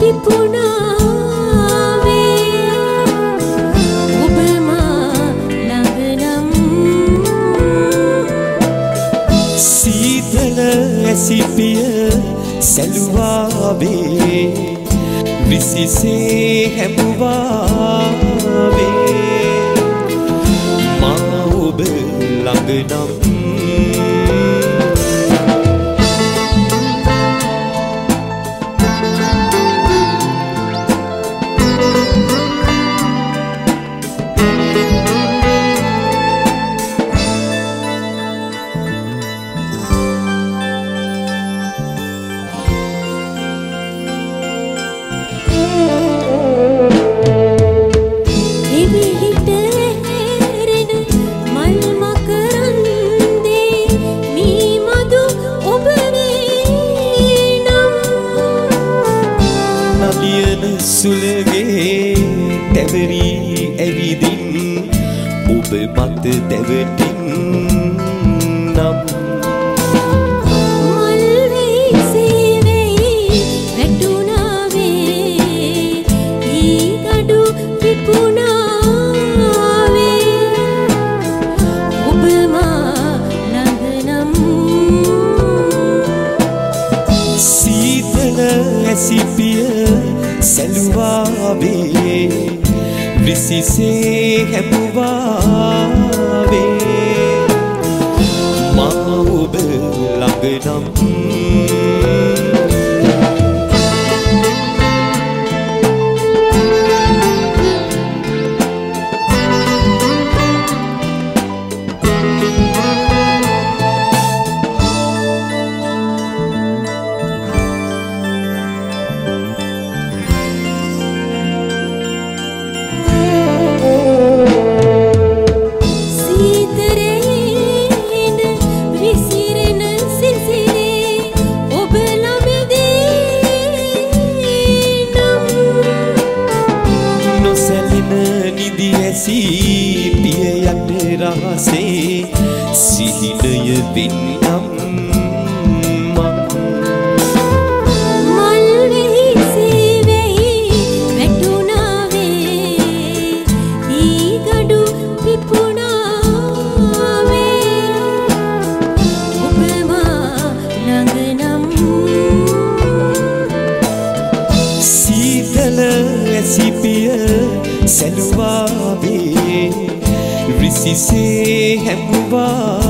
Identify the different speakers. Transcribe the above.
Speaker 1: පිපුණාවේ ඔබ මා ළඟ නම්
Speaker 2: සීතල ඇසිපිය සැලුවාවේ විසිසේ හැමුවාවේ මා ඔබ ළඟ නම් සුලගේ තැවරී ඇවිදින් ඔබ මත දැවටින් නම්
Speaker 1: මල්වෙයි සීවෙයි වැටුණාවේ ඊගඩු පිපුණාවේ ඔබ මා ළඟ නම්
Speaker 2: සීතල ඇසිපිය සැලුවාවේ විසිසේ හැමුවාවේ මා ඔබ ළඟ නම් පිය යට රහසේ සිහිනය වින්නම්
Speaker 1: මල්වෙයි සීවෙයි වැටුණාවේ ඊගඩු පිපුණාවේ ඔබ මා ළඟ නම්
Speaker 2: සීතල ඇසිපිය සැලුවාවේ විසිසේ හැමුවා